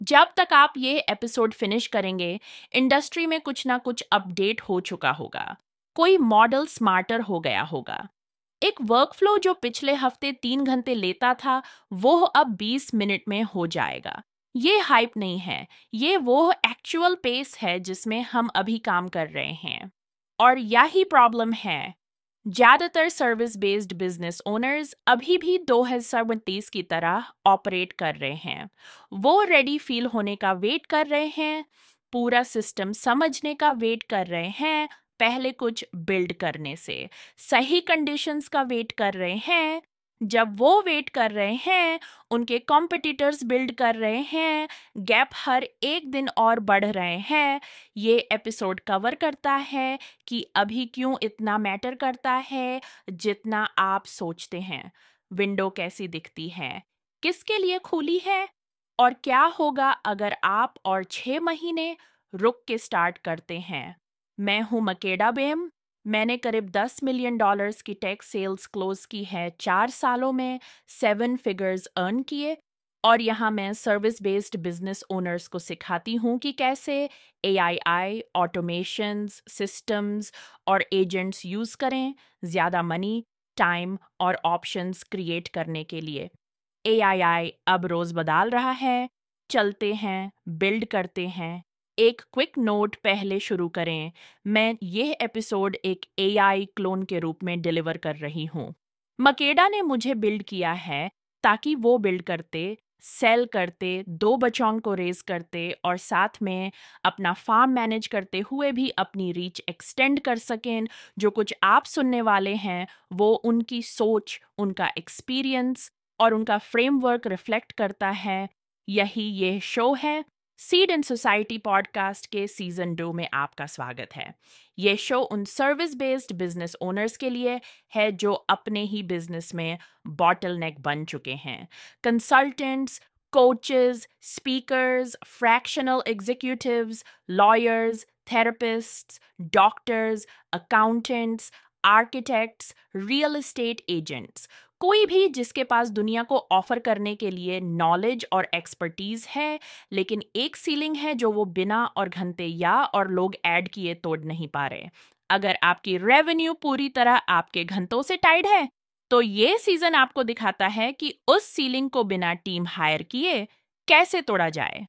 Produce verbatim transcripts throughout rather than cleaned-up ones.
जब तक आप ये एपिसोड फिनिश करेंगे, इंडस्ट्री में कुछ ना कुछ अपडेट हो चुका होगा। कोई मॉडल स्मार्टर हो गया होगा। एक वर्कफ्लो जो पिछले हफ्ते तीन घंटे लेता था, वो अब बीस मिनट में हो जाएगा। ये हाइप नहीं है, ये वो एक्चुअल पेस है जिसमें हम अभी काम कर रहे हैं। और यही प्रॉब्लम है। ज्यादातर सर्विस बेस्ड बिजनेस ओनर्स अभी भी दो हज़ार उन्नीस की तरह ऑपरेट कर रहे हैं। वो रेडी फील होने का वेट कर रहे हैं, पूरा सिस्टम समझने का वेट कर रहे हैं, पहले कुछ बिल्ड करने से सही कंडीशंस का वेट कर रहे हैं। जब वो वेट कर रहे हैं, उनके कॉम्पिटिटर्स बिल्ड कर रहे हैं, गैप हर एक दिन और बढ़ रहे हैं। ये एपिसोड कवर करता है कि अभी क्यों इतना मैटर करता है जितना आप सोचते हैं। विंडो कैसी दिखती है, किसके लिए खुली है, और क्या होगा अगर आप और छह महीने रुक के स्टार्ट करते हैं। मैं हूं मकेडा बेम। मैंने करीब दस मिलियन डॉलर्स की टेक सेल्स क्लोज की है चार सालों में, सेवन फिगर्स अर्न किए। और यहाँ मैं सर्विस बेस्ड बिजनेस ओनर्स को सिखाती हूँ कि कैसे A I I, automations, systems और एजेंट्स यूज़ करें ज़्यादा मनी, टाइम और ऑप्शंस क्रिएट करने के लिए। ए आई आई अब रोज़ बदल रहा है। चलते हैं, बिल्ड करते हैं। एक क्विक नोट पहले शुरू करें। मैं ये एपिसोड एक ए आई क्लोन के रूप में डिलीवर कर रही हूँ। मकेडा ने मुझे बिल्ड किया है ताकि वो बिल्ड करते, सेल करते, दो बच्चों को रेज करते और साथ में अपना फार्म मैनेज करते हुए भी अपनी रीच एक्सटेंड कर सकें। जो कुछ आप सुनने वाले हैं वो उनकी सोच, उनका एक्सपीरियंस और उनका फ्रेमवर्क रिफ्लेक्ट करता है। यही ये शो है। सीड एंड सोसाइटी पॉडकास्ट के सीजन दो में आपका स्वागत है। ये शो उन सर्विस बेस्ड बिजनेस ओनर्स के लिए है जो अपने ही बिजनेस में बॉटलनेक बन चुके हैं। Consultants, coaches, speakers, fractional executives, lawyers, therapists, doctors, accountants, architects, real estate agents, कोई भी जिसके पास दुनिया को ऑफर करने के लिए नॉलेज और एक्सपर्टीज है, लेकिन एक सीलिंग है जो वो बिना और घंटे या और लोग ऐड किए तोड़ नहीं पा रहे। अगर आपकी रेवेन्यू पूरी तरह आपके घंटों से टाइड है, तो ये सीजन आपको दिखाता है कि उस सीलिंग को बिना टीम हायर किए कैसे तोड़ा जाए।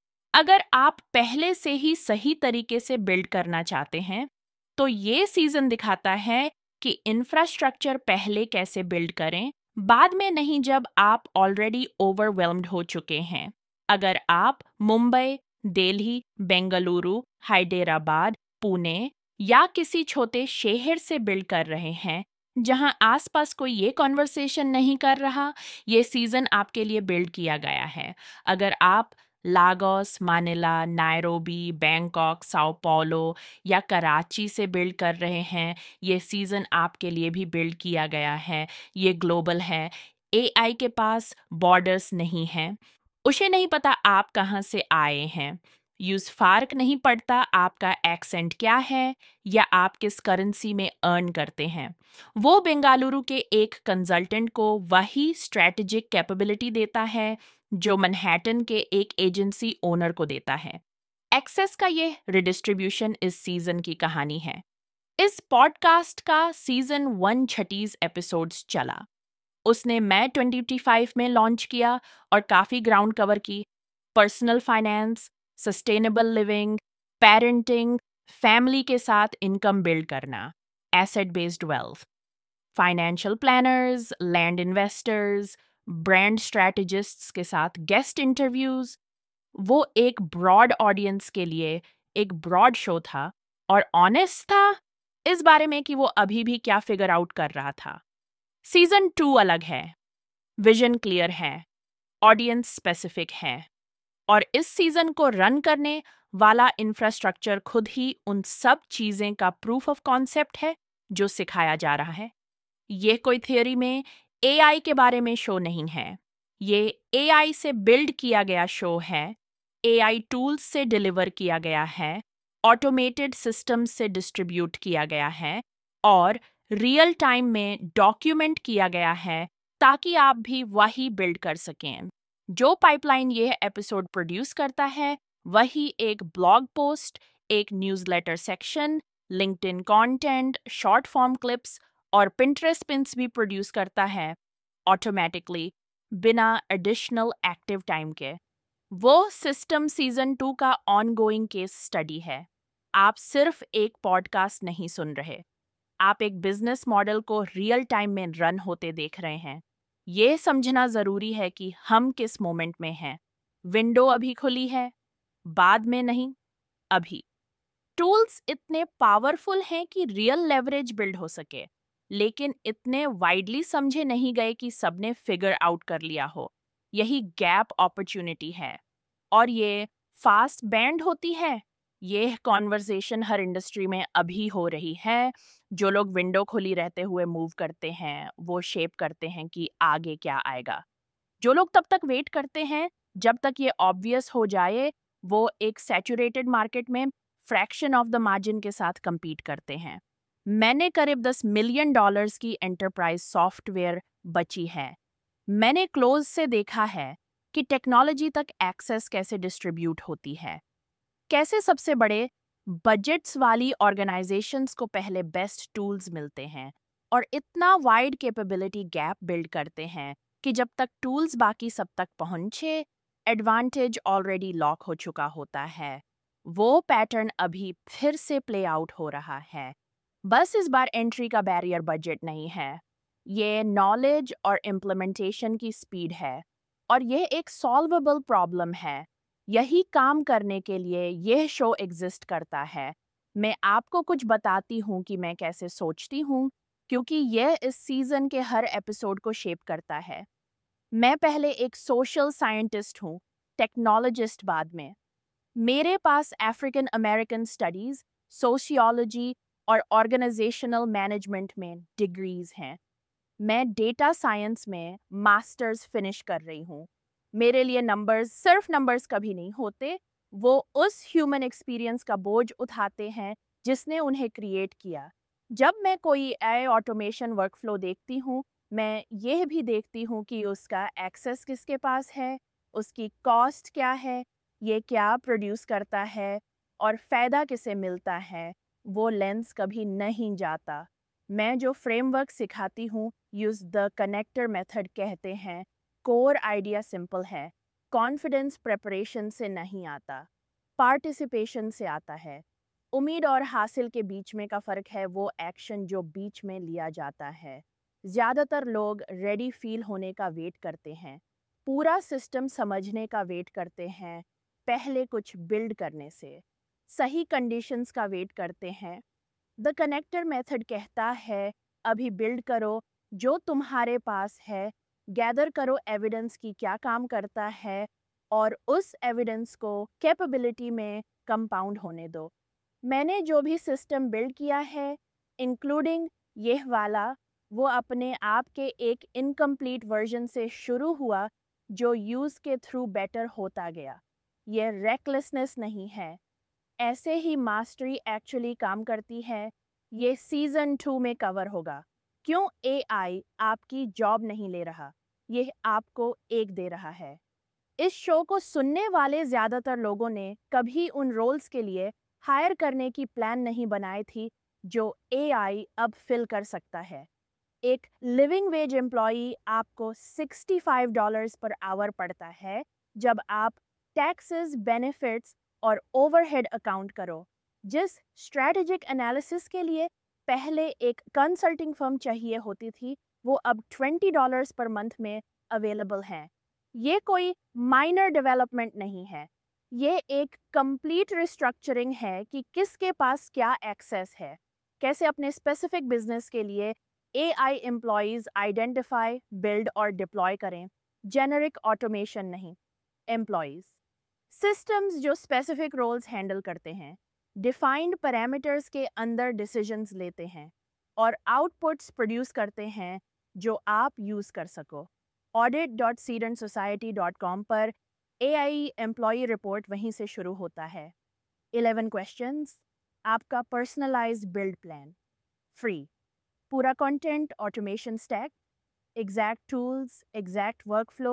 अगर आप पहले से ही सही तरीके से बिल्ड करना चाहते हैं, तो ये सीजन दिखाता है कि इंफ्रास्ट्रक्चर पहले कैसे बिल्ड करें, बाद में नहीं जब आप ऑलरेडी ओवरवेल्म्ड हो चुके हैं। अगर आप मुंबई, दिल्ली, बेंगलुरु, हैदराबाद, पुणे या किसी छोटे शहर से बिल्ड कर रहे हैं जहां आसपास कोई ये कॉन्वर्सेशन नहीं कर रहा, ये सीजन आपके लिए बिल्ड किया गया है। अगर आप लागोस, मानिला, नायरोबी, बैंकॉक, साओ paulo या कराची से बिल्ड कर रहे हैं, ये सीज़न आपके लिए भी बिल्ड किया गया है। ये ग्लोबल है। ए आई के पास बॉर्डर्स नहीं हैं। उसे नहीं पता आप कहाँ से आए हैं। यूज़ फ़र्क नहीं पड़ता आपका एक्सेंट क्या है या आप किस करेंसी में अर्न करते हैं। वो बेंगलुरु के एक कंसल्टेंट को वही स्ट्रेटेजिक कैपेबिलिटी देता है जो मैनहट्टन के एक एजेंसी ओनर को देता है। एक्सेस का ये रिडिस्ट्रीब्यूशन इस सीजन की कहानी है। इस पॉडकास्ट का सीजन वन छत्तीस एपिसोड्स चला। उसने मई ट्वेंटी ट्वेंटी फाइव में लॉन्च किया और काफ़ी ग्राउंड कवर की। Personal finance, sustainable living, parenting, family के साथ इनकम बिल्ड करना, asset based wealth, financial planners, land investors, brand strategists के साथ गेस्ट इंटरव्यूज। वो एक ब्रॉड ऑडियंस के लिए एक ब्रॉड शो था और ऑनेस्ट था इस बारे में कि वो अभी भी क्या फिगर आउट कर रहा था। सीजन टू अलग है, विजन क्लियर है, ऑडियंस स्पेसिफिक है और इस सीजन को रन करने वाला इंफ्रास्ट्रक्चर खुद ही उन सब चीजें का प्रूफ ऑफ कॉन्सेप्ट है जो सिखाया जा रहा है। ये कोई थियोरी में ए आई के बारे में शो नहीं है। ये ए आई से बिल्ड किया गया शो है, ए आई टूल्स से डिलीवर किया गया है, ऑटोमेटेड सिस्टम से डिस्ट्रीब्यूट किया गया है और रियल टाइम में डॉक्यूमेंट किया गया है ताकि आप भी वही बिल्ड कर सकें जो पाइपलाइन यह एपिसोड प्रोड्यूस करता है वही एक ब्लॉग पोस्ट, एक newsletter section, LinkedIn content, short form clips और पिंटरेस्ट पिन्स भी प्रोड्यूस करता है ऑटोमेटिकली, बिना एडिशनल एक्टिव टाइम के। वो सिस्टम सीजन टू का ऑनगोइंग केस स्टडी है। आप सिर्फ एक पॉडकास्ट नहीं सुन रहे, आप एक बिजनेस मॉडल को रियल टाइम में रन होते देख रहे हैं। ये समझना जरूरी है कि हम किस मोमेंट में हैं। विंडो अभी खुली है, बाद में नहीं, अभी। टूल्स इतने पावरफुल हैं कि रियल लेवरेज बिल्ड हो सके, लेकिन इतने वाइडली समझे नहीं गए कि सबने फिगर आउट कर लिया हो। यही गैप अपॉर्चुनिटी है, और ये फास्ट बैंड होती है। ये कॉन्वर्सेशन हर इंडस्ट्री में अभी हो रही है। जो लोग विंडो खुली रहते हुए मूव करते हैं, वो शेप करते हैं कि आगे क्या आएगा। जो लोग तब तक वेट करते हैं जब तक ये ऑब्वियस हो जाए, वो एक सैचुरेटेड मार्केट में फ्रैक्शन ऑफ द मार्जिन के साथ compete करते हैं। मैंने करीब दस मिलियन डॉलर्स की एंटरप्राइज सॉफ्टवेयर बची है। मैंने क्लोज से देखा है कि टेक्नोलॉजी तक एक्सेस कैसे डिस्ट्रीब्यूट होती है, कैसे सबसे बड़े बजट्स वाली ऑर्गेनाइजेशंस को पहले बेस्ट टूल्स मिलते हैं और इतना वाइड कैपेबिलिटी गैप बिल्ड करते हैं कि जब तक टूल्स बाकी सब तक पहुंचे, एडवांटेज ऑलरेडी लॉक हो चुका होता है। वो पैटर्न अभी फिर से प्ले आउट हो रहा है। बस इस बार एंट्री का बैरियर बजट नहीं है, ये नॉलेज और इम्प्लीमेंटेशन की स्पीड है, और यह एक सॉल्वेबल प्रॉब्लम है। यही काम करने के लिए यह शो एग्जिस्ट करता है। मैं आपको कुछ बताती हूँ कि मैं कैसे सोचती हूँ, क्योंकि यह इस सीजन के हर एपिसोड को शेप करता है। मैं पहले एक सोशल साइंटिस्ट हूँ, टेक्नोलॉजिस्ट बाद में। मेरे पास अफ्रीकन अमेरिकन स्टडीज, सोशियोलॉजी और ऑर्गेनाइजेशनल मैनेजमेंट में डिग्रीज हैं। मैं डेटा साइंस में मास्टर्स फिनिश कर रही हूँ। मेरे लिए नंबर्स सिर्फ नंबर्स कभी नहीं होते, वो उस ह्यूमन एक्सपीरियंस का बोझ उठाते हैं जिसने उन्हें क्रिएट किया। जब मैं कोई एआई ऑटोमेशन वर्कफ्लो देखती हूँ, मैं यह भी देखती हूँ कि उसका एक्सेस किसके पास है, उसकी कॉस्ट क्या है, ये क्या प्रोड्यूस करता है और फ़ायदा किसे मिलता है। वो लेंस कभी नहीं जाता। मैं जो फ्रेमवर्क सिखाती हूँ, यूज़ द कनेक्टर मेथड कहते हैं। कोर आइडिया सिंपल है, कॉन्फिडेंस प्रेपरेशन से नहीं आता, पार्टिसिपेशन से आता है। उम्मीद और हासिल के बीच में का फ़र्क है वो एक्शन जो बीच में लिया जाता है। ज़्यादातर लोग रेडी फील होने का वेट करते हैं, पूरा सिस्टम समझने का वेट करते हैं, पहले कुछ बिल्ड करने से। सही कंडीशंस का वेट करते हैं। द कनेक्टर मेथड कहता है, अभी बिल्ड करो जो तुम्हारे पास है, गैदर करो एविडेंस की क्या काम करता है, और उस एविडेंस को कैपेबिलिटी में कंपाउंड होने दो। मैंने जो भी सिस्टम बिल्ड किया है, इंक्लूडिंग यह वाला, वो अपने आप के एक इनकम्प्लीट वर्जन से शुरू हुआ जो यूज़ के थ्रू बेटर होता गया। यह रेकलेसनेस नहीं है, ऐसे ही मास्टरी एक्चुअली काम करती है। ये सीजन टू में कवर होगा। क्यों एआई आपकी जॉब नहीं ले रहा, ये आपको एक दे रहा है। इस शो को सुनने वाले ज़्यादातर लोगों ने कभी उन रोल्स के लिए हायर करने की प्लान नहीं बनाई थी जो एआई अब फिल कर सकता है। एक लिविंग वेज एम्प्लॉई आपको sixty five dollars per hour पड़ता है जब आप टैक्सेस, बेनिफिट्स और ओवरहेड अकाउंट करो। जिस स्ट्रैटेजिक एनालिसिस के लिए पहले एक कंसल्टिंग फर्म चाहिए होती थी, वो अब ट्वेंटी डॉलर्स पर मंथ में अवेलेबल हैं। ये कोई माइनर डेवलपमेंट नहीं है, ये एक कंप्लीट रिस्ट्रक्चरिंग है कि किसके पास क्या एक्सेस है, कैसे अपने स्पेसिफिक बिजनेस के लिए एआई एम्प्लॉयज़ आइडेंटिफाई, बिल्ड और डिप्लॉय करें। जेनरिक ऑटोमेशन नहीं, एम्प्लॉयज़। सिस्टम्स जो स्पेसिफिक रोल्स हैंडल करते हैं, डिफाइंड पैरामीटर्स के अंदर डिसीजंस लेते हैं और आउटपुट्स प्रोड्यूस करते हैं जो आप यूज़ कर सको। Audit dot seed and society dot com पर एआई एम्प्लॉई रिपोर्ट वहीं से शुरू होता है। इलेवन क्वेश्चंस, आपका पर्सनलाइज्ड बिल्ड प्लान, फ्री। पूरा content, automation stack, exact tools, exact workflow,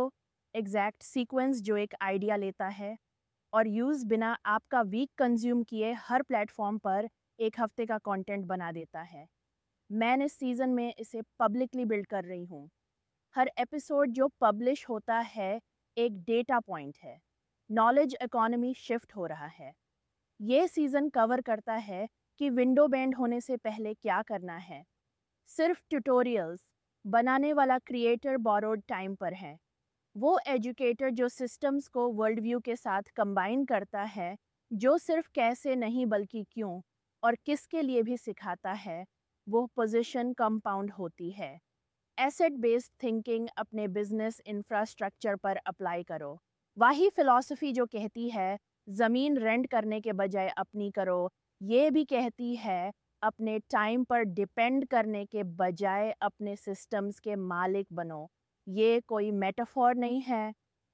exact sequence जो एक आइडिया लेता है और यूज़ बिना आपका वीक कंज्यूम किए हर प्लेटफॉर्म पर एक हफ्ते का कंटेंट बना देता है। मैं इस सीज़न में इसे पब्लिकली बिल्ड कर रही हूँ। हर एपिसोड जो पब्लिश होता है एक डेटा पॉइंट है। नॉलेज इकोनॉमी शिफ्ट हो रहा है। ये सीज़न कवर करता है कि विंडो बैंड होने से पहले क्या करना है। सिर्फ ट्यूटोरियल्स बनाने वाला क्रिएटर बोरोड टाइम पर है। वो एजुकेटर जो सिस्टम्स को वर्ल्ड व्यू के साथ कंबाइन करता है, जो सिर्फ कैसे नहीं बल्कि क्यों और किसके लिए भी सिखाता है, वो पोजीशन कंपाउंड होती है। एसेट बेस्ड थिंकिंग अपने बिजनेस इंफ्रास्ट्रक्चर पर अप्लाई करो। वही फिलॉसफी जो कहती है ज़मीन रेंट करने के बजाय अपनी करो, ये भी कहती है अपने टाइम पर डिपेंड करने के बजाय अपने सिस्टम्स के मालिक बनो। ये कोई मेटाफोर नहीं है,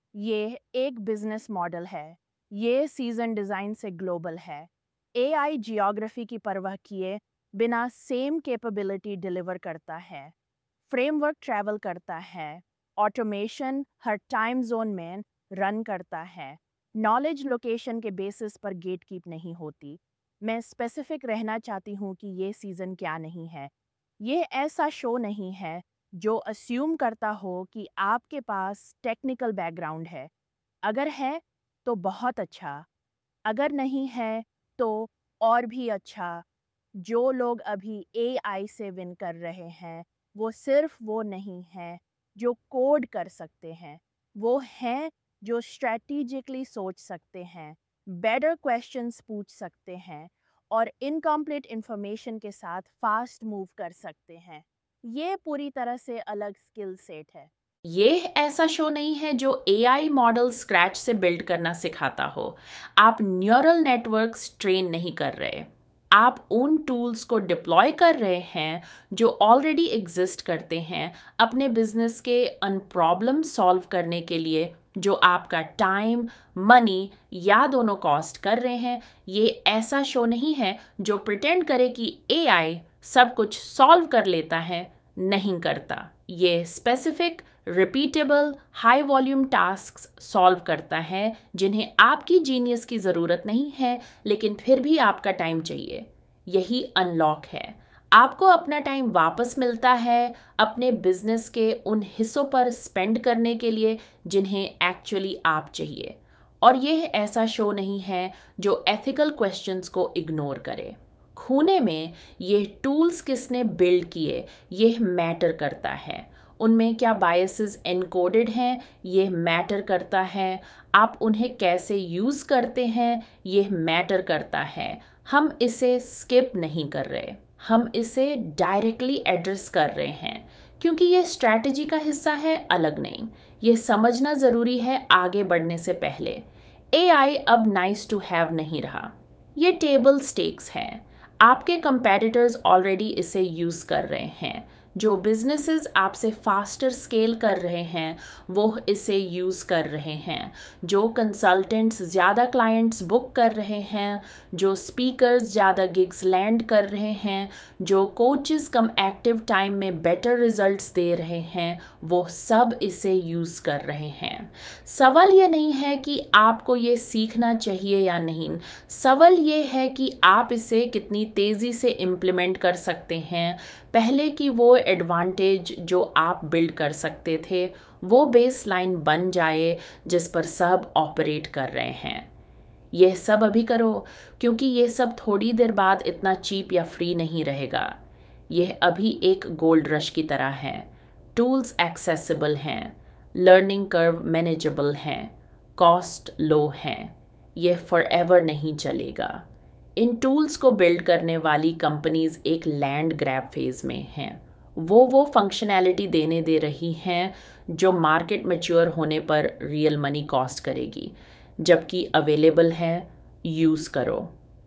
ये एक बिजनेस मॉडल है। ये सीजन डिज़ाइन से ग्लोबल है। एआई जियोग्राफी की परवाह किए बिना सेम कैपेबिलिटी डिलीवर करता है। फ्रेमवर्क ट्रैवल करता है। ऑटोमेशन हर टाइम जोन में रन करता है। नॉलेज लोकेशन के बेसिस पर गेट कीप नहीं होती। मैं स्पेसिफिक रहना चाहती हूँ कि ये सीज़न क्या नहीं है। ये ऐसा शो नहीं है जो अस्यूम करता हो कि आपके पास टेक्निकल बैकग्राउंड है। अगर है तो बहुत अच्छा, अगर नहीं है तो और भी अच्छा। जो लोग अभी एआई से विन कर रहे हैं, वो सिर्फ वो नहीं हैं जो कोड कर सकते हैं, वो हैं जो स्ट्रैटेजिकली सोच सकते हैं, बेटर क्वेश्चंस पूछ सकते हैं और इनकम्प्लीट इंफॉर्मेशन के साथ फास्ट मूव कर सकते हैं। ये पूरी तरह से अलग स्किल सेट है। ये ऐसा शो नहीं है जो एआई मॉडल स्क्रैच से बिल्ड करना सिखाता हो। आप न्यूरल नेटवर्क्स ट्रेन नहीं कर रहे, आप उन टूल्स को डिप्लॉय कर रहे हैं जो ऑलरेडी एग्जिस्ट करते हैं अपने बिजनेस के अन प्रॉब्लम सॉल्व करने के लिए, जो आपका टाइम, मनी या दोनों कॉस्ट कर रहे हैं। ये ऐसा शो नहीं है जो प्रिटेंड करे कि एआई सब कुछ सॉल्व कर लेता है, नहीं करता। ये specific, repeatable, high volume tasks solve करता है जिन्हें आपकी जीनियस की ज़रूरत नहीं है, लेकिन फिर भी आपका टाइम चाहिए। यही अनलॉक है। आपको अपना टाइम वापस मिलता है अपने बिजनेस के उन हिस्सों पर स्पेंड करने के लिए जिन्हें एक्चुअली आप चाहिए। और यह ऐसा शो नहीं है जो एथिकल क्वेश्चंस को इग्नोर करे। खूने में ये टूल्स किसने बिल्ड किए ये मैटर करता है। उनमें क्या बायसेस एनकोडेड हैं ये मैटर करता है। आप उन्हें कैसे यूज़ करते हैं ये मैटर करता है। हम इसे स्किप नहीं कर रहे, हम इसे डायरेक्टली एड्रेस कर रहे हैं क्योंकि ये स्ट्रैटेजी का हिस्सा है, अलग नहीं। ये समझना ज़रूरी है आगे बढ़ने से पहले। एआई अब नाइस टू हैव नहीं रहा, ये टेबल स्टेक्स है। आपके कंपेटिटर्स ऑलरेडी इसे यूज़ कर रहे हैं। जो बिजनेसेस आपसे फास्टर स्केल कर रहे हैं वो इसे यूज़ कर रहे हैं। जो कंसल्टेंट्स ज़्यादा क्लाइंट्स बुक कर रहे हैं, जो स्पीकर्स ज़्यादा गिग्स लैंड कर रहे हैं, जो कोचेस कम एक्टिव टाइम में बेटर रिजल्ट्स दे रहे हैं, वो सब इसे यूज़ कर रहे हैं। सवाल ये नहीं है कि आपको ये सीखना चाहिए या नहीं, सवाल ये है कि आप इसे कितनी तेज़ी से इम्प्लीमेंट कर सकते हैं। पहले की वो एडवांटेज जो आप बिल्ड कर सकते थे वो बेसलाइन बन जाए जिस पर सब ऑपरेट कर रहे हैं। यह सब अभी करो क्योंकि ये सब थोड़ी देर बाद इतना चीप या फ्री नहीं रहेगा। यह अभी एक गोल्ड रश की तरह है। टूल्स एक्सेसिबल हैं, लर्निंग कर्व मैनेजेबल हैं, कॉस्ट लो हैं। यह फॉरएवर नहीं चलेगा। इन टूल्स को बिल्ड करने वाली कंपनीज एक लैंड ग्रैब फेज में हैं। वो वो फंक्शनैलिटी देने दे रही हैं जो मार्केट मैच्योर होने पर रियल मनी कॉस्ट करेगी, जबकि अवेलेबल है, यूज़ करो।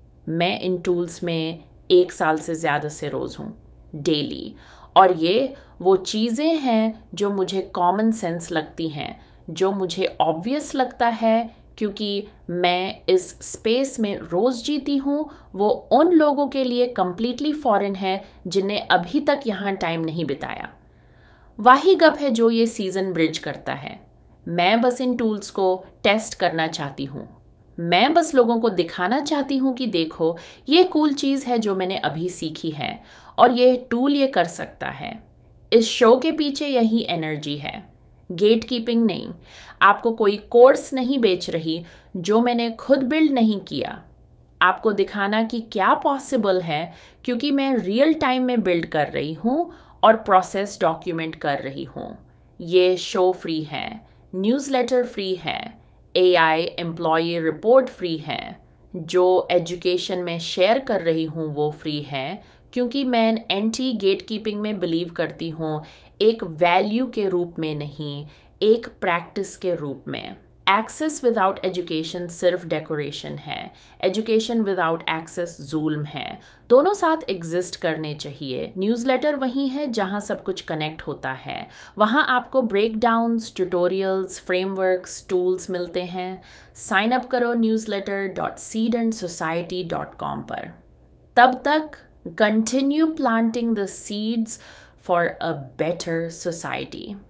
मैं इन टूल्स में एक साल से ज़्यादा से रोज़ हूँ, डेली, और ये वो चीज़ें हैं जो मुझे कॉमन सेंस लगती हैं, जो ऑब्वियस ऑब्वियस लगता है क्योंकि मैं इस स्पेस में रोज़ जीती हूँ। वो उन लोगों के लिए कम्प्लीटली फॉरेन है जिन्हें अभी तक यहाँ टाइम नहीं बिताया। वही गप है जो ये सीज़न ब्रिज करता है। मैं बस इन टूल्स को टेस्ट करना चाहती हूँ। मैं बस लोगों को दिखाना चाहती हूँ कि देखो ये कूल चीज़ है जो मैंने अभी सीखी है और ये टूल ये कर सकता है। इस शो के पीछे यही एनर्जी है, गेट कीपिंग नहीं। आपको कोई कोर्स नहीं बेच रही जो मैंने खुद बिल्ड नहीं किया। आपको दिखाना कि क्या पॉसिबल है क्योंकि मैं रियल टाइम में बिल्ड कर रही हूँ और प्रोसेस डॉक्यूमेंट कर रही हूँ। ये शो फ्री है, न्यूज़लेटर फ्री है, एआई एम्प्लॉय रिपोर्ट फ्री है, जो एजुकेशन में शेयर कर रही हूँ वो फ्री है क्योंकि मैं एंटी गेट कीपिंग में बिलीव करती हूँ, एक वैल्यू के रूप में नहीं, एक प्रैक्टिस के रूप में। एक्सेस विदाउट एजुकेशन सिर्फ डेकोरेशन है, एजुकेशन विदाउट एक्सेस जुल्म है। दोनों साथ एग्जिस्ट करने चाहिए। न्यूज़लेटर वही है जहाँ सब कुछ कनेक्ट होता है। वहाँ आपको ब्रेकडाउन्स, ट्यूटोरियल्स, फ्रेमवर्क्स, टूल्स मिलते हैं। साइन अप करो newsletter dot seed and society dot com पर। तब तक continue planting the seeds for a better society.